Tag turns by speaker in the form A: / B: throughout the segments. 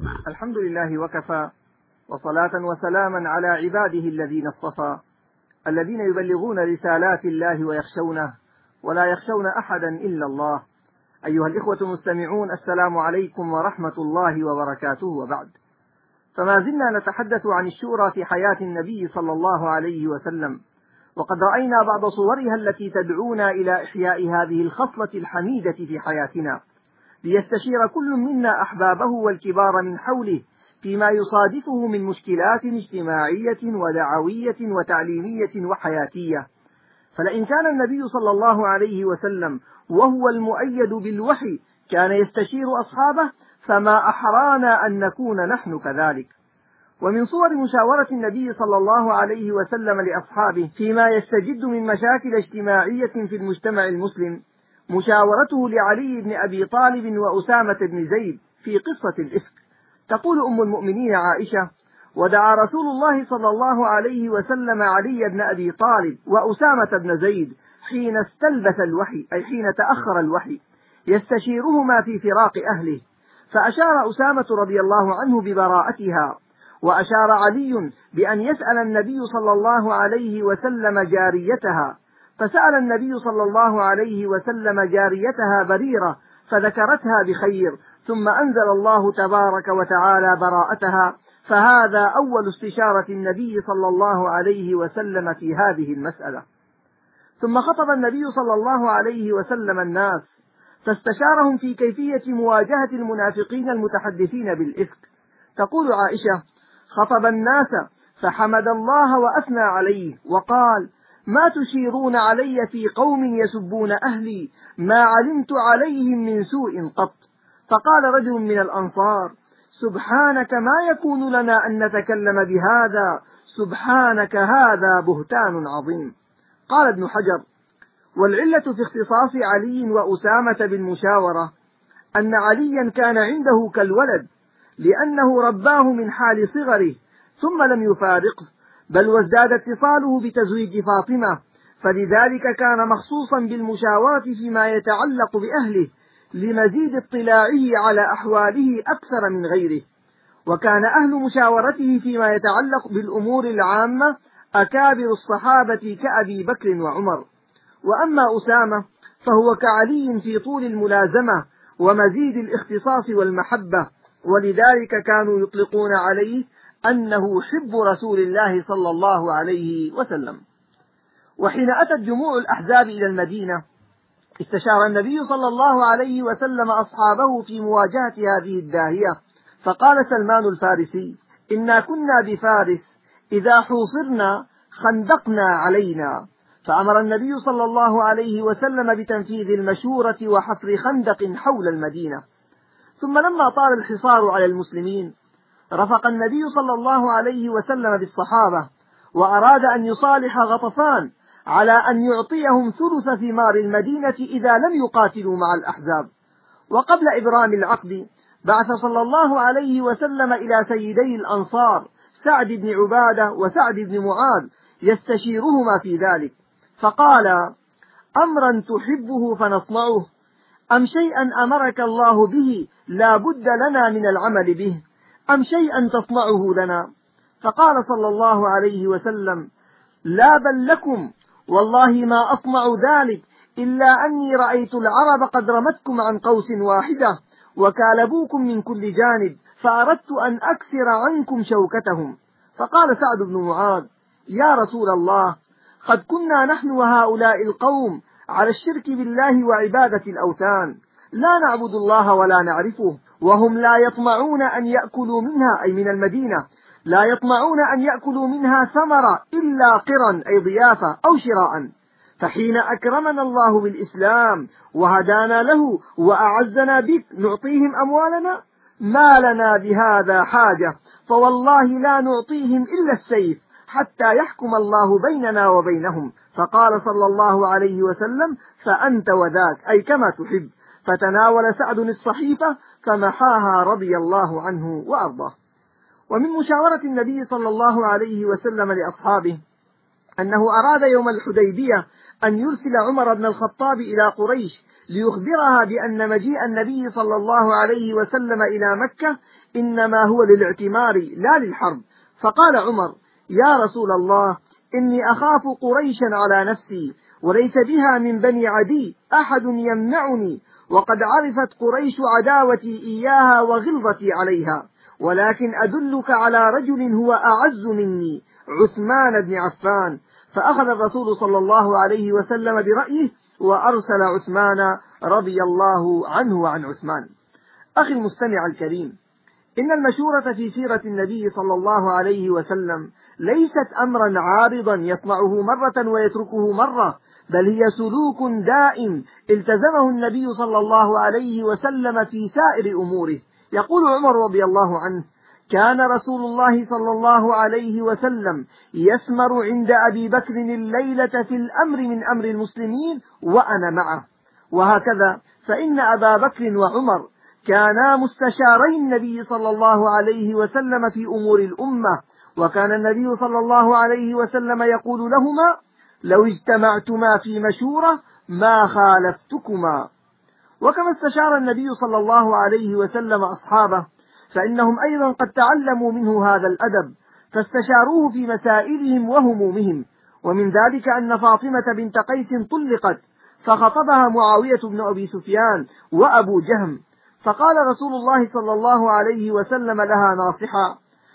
A: الحمد لله وكفى، وصلاة وسلاما على عباده الذين اصطفى، الذين يبلغون رسالات الله ويخشونه ولا يخشون أحدا إلا الله. أيها الإخوة المستمعون، السلام عليكم ورحمة الله وبركاته. وبعد، فما زلنا نتحدث عن الشورى في حياة النبي صلى الله عليه وسلم، وقد رأينا بعض صورها التي تدعونا إلى إحياء هذه الخصلة الحميدة في حياتنا، ليستشير كل منا أحبابه والكبار من حوله فيما يصادفه من مشكلات اجتماعية ودعوية وتعليمية وحياتية. فلئن كان النبي صلى الله عليه وسلم وهو المؤيد بالوحي كان يستشير أصحابه، فما أحرانا أن نكون نحن كذلك. ومن صور مشاورة النبي صلى الله عليه وسلم لأصحابه فيما يستجد من مشاكل اجتماعية في المجتمع المسلم مشاورته لعلي بن أبي طالب وأسامة بن زيد في قصة الإفك. تقول أم المؤمنين عائشة: ودعا رسول الله صلى الله عليه وسلم علي بن أبي طالب وأسامة بن زيد حين استلبث الوحي، أي حين تأخر الوحي، يستشيرهما في فراق أهله، فأشار أسامة رضي الله عنه ببراءتها، وأشار علي بأن يسأل النبي صلى الله عليه وسلم جاريتها، فسأل النبي صلى الله عليه وسلم جاريتها بريرة فذكرتها بخير، ثم أنزل الله تبارك وتعالى براءتها، فهذا أول استشارة النبي صلى الله عليه وسلم في هذه المسألة. ثم خطب النبي صلى الله عليه وسلم الناس فاستشارهم في كيفية مواجهة المنافقين المتحدثين بالإفك. تقول عائشة: خطب الناس فحمد الله وأثنى عليه وقال: ما تشيرون علي في قوم يسبون أهلي ما علمت عليهم من سوء قط. فقال رجل من الأنصار: سبحانك ما يكون لنا أن نتكلم بهذا، سبحانك هذا بهتان عظيم. قال ابن حجر: والعلة في اختصاص علي وأسامة بالمشاورة أن عليا كان عنده كالولد، لأنه رباه من حال صغره ثم لم يفارقه، بل وازداد اتصاله بتزويج فاطمة، فلذلك كان مخصوصا بالمشاورة فيما يتعلق بأهله لمزيد اطلاعه على أحواله أكثر من غيره. وكان أهل مشاورته فيما يتعلق بالأمور العامة أكابر الصحابة كأبي بكر وعمر. وأما أسامة فهو كعلي في طول الملازمة ومزيد الاختصاص والمحبة، ولذلك كانوا يطلقون عليه أنه حب رسول الله صلى الله عليه وسلم. وحين أتت جموع الأحزاب إلى المدينة استشار النبي صلى الله عليه وسلم أصحابه في مواجهة هذه الداهية، فقال سلمان الفارسي: إنا كنا بفارس إذا حوصرنا خندقنا علينا، فأمر النبي صلى الله عليه وسلم بتنفيذ المشورة وحفر خندق حول المدينة. ثم لما طال الحصار على المسلمين رفق النبي صلى الله عليه وسلم بالصحابة، وأراد أن يصالح غطفان على أن يعطيهم ثلث ثمار المدينة إذا لم يقاتلوا مع الأحزاب. وقبل إبرام العقد بعث صلى الله عليه وسلم إلى سيدي الأنصار سعد بن عبادة وسعد بن معاذ يستشيرهما في ذلك، فقال: أمرا تحبه فنصنعه، أم شيئا أمرك الله به لا بد لنا من العمل به، أم شيئا تصنعه لنا؟ فقال صلى الله عليه وسلم: لا بل لكم، والله ما أصنع ذلك إلا أني رأيت العرب قد رمتكم عن قوس واحدة وكالبوكم من كل جانب، فأردت أن أكسر عنكم شوكتهم. فقال سعد بن معاذ: يا رسول الله، قد كنا نحن وهؤلاء القوم على الشرك بالله وعبادة الأوثان، لا نعبد الله ولا نعرفه، وهم لا يطمعون أن يأكلوا منها، أي من المدينة، لا يطمعون أن يأكلوا منها ثمرة إلا قرا، أي ضيافة أو شراء. فحين أكرمنا الله بالإسلام وهدانا له وأعزنا بك نعطيهم أموالنا؟ ما لنا بهذا حاجة، فوالله لا نعطيهم إلا السيف حتى يحكم الله بيننا وبينهم. فقال صلى الله عليه وسلم: فأنت وذاك، أي كما تحب. فتناول سعد الصحيفة فمحاها رضي الله عنه وأرضاه. ومن مشاورة النبي صلى الله عليه وسلم لأصحابه أنه أراد يوم الحديبية أن يرسل عمر بن الخطاب إلى قريش ليخبرها بأن مجيء النبي صلى الله عليه وسلم إلى مكة إنما هو للاعتمار لا للحرب. فقال عمر: يا رسول الله، إني أخاف قريشا على نفسي، وليس بها من بني عدي أحد يمنعني، وقد عرفت قريش عداوتي إياها وغلظتي عليها، ولكن أدلك على رجل هو أعز مني، عثمان بن عفان. فأخذ الرسول صلى الله عليه وسلم برأيه وأرسل عثمان رضي الله عنه وعن عثمان. أخي المستمع الكريم، إن المشورة في سيرة النبي صلى الله عليه وسلم ليست أمرا عارضا يصنعه مرة ويتركه مرة، بل هي سلوك دائم التزمه النبي صلى الله عليه وسلم في سائر أموره. يقول عمر رضي الله عنه: كان رسول الله صلى الله عليه وسلم يسمر عند أبي بكر الليلة في الأمر من أمر المسلمين وأنا معه. وهكذا فإن أبا بكر وعمر كانا مستشاري النبي صلى الله عليه وسلم في أمور الأمة، وكان النبي صلى الله عليه وسلم يقول لهما: لو اجتمعتما في مشورة ما خالفتكما. وكما استشار النبي صلى الله عليه وسلم أصحابه، فإنهم أيضا قد تعلموا منه هذا الأدب، فاستشاروه في مسائلهم وهمومهم. ومن ذلك أن فاطمة بنت قيس طلقت، فخطبها معاوية بن أبي سفيان وأبو جهم، فقال رسول الله صلى الله عليه وسلم لها ناصحا: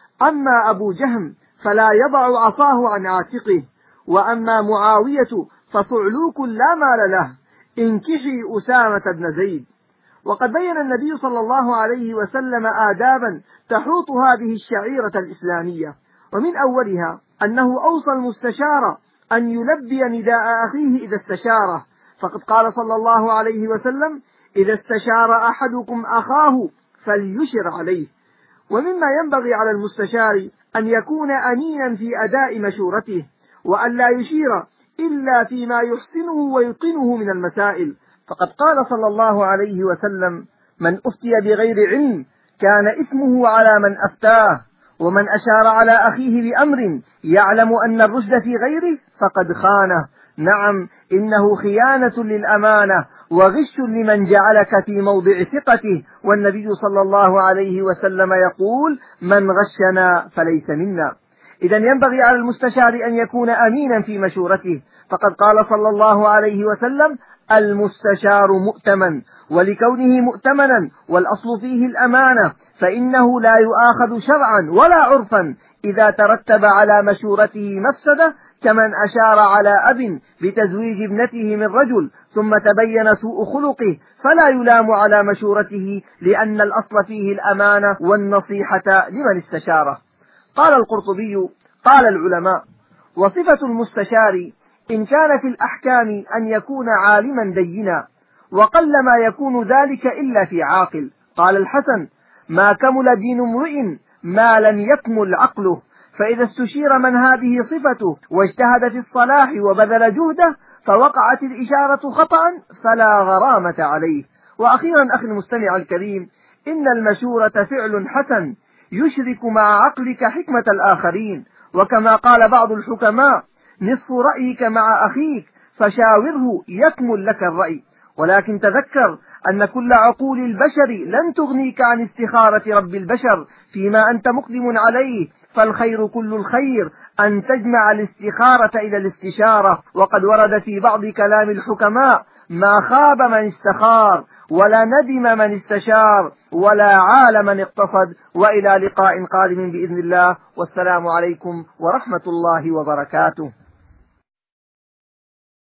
A: أما أبو جهم فلا يضع عصاه عن عاتقه، وأما معاوية فصعلوك لا مال له، انكحي أسامة بن زيد. وقد بين النبي صلى الله عليه وسلم آدابا تحوط هذه الشعيرة الإسلامية، ومن أولها أنه أوصى المستشار أن يلبي نداء أخيه إذا استشاره، فقد قال صلى الله عليه وسلم: إذا استشار أحدكم أخاه فليشر عليه. ومما ينبغي على المستشار أن يكون أمينا في أداء مشورته، وأن لا يشير إلا فيما يحسنه ويتقنه من المسائل، فقد قال صلى الله عليه وسلم: من أفتي بغير علم كان إثمه على من أفتاه، ومن أشار على أخيه بأمر يعلم أن الرشد في غيره فقد خانه. نعم، إنه خيانة للأمانة وغش لمن جعلك في موضع ثقته، والنبي صلى الله عليه وسلم يقول: من غشنا فليس منا. إذن ينبغي على المستشار أن يكون أمينا في مشورته، فقد قال صلى الله عليه وسلم: المستشار مؤتمن، ولكونه مؤتمنا والأصل فيه الأمانة فإنه لا يؤاخذ شرعا ولا عرفا إذا ترتب على مشورته مفسدة، كمن أشار على أب بتزويج ابنته من رجل ثم تبين سوء خلقه، فلا يلام على مشورته، لأن الأصل فيه الأمانة والنصيحة لمن استشاره. قال القرطبي: قال العلماء: وصفة المستشار إن كان في الأحكام أن يكون عالما دينا، وقلما يكون ذلك إلا في عاقل. قال الحسن: ما كمل دين امرئ ما لم يكمل عقله، فإذا استشير من هذه صفته واجتهد في الصلاح وبذل جهده فوقعت الإشارة خطأ فلا غرامة عليه. وأخيرا أخي المستمع الكريم، إن المشورة فعل حسن يشرك مع عقلك حكمة الآخرين، وكما قال بعض الحكماء: نصف رأيك مع أخيك فشاوره يكمل لك الرأي. ولكن تذكر أن كل عقول البشر لن تغنيك عن استخارة رب البشر فيما أنت مقدم عليه، فالخير كل الخير أن تجمع الاستخارة إلى الاستشارة. وقد ورد في بعض كلام الحكماء: ما خاب من استخار، ولا ندم من استشار، ولا عال من اقتصد. وإلى لقاء قادم بإذن الله، والسلام عليكم ورحمة الله وبركاته.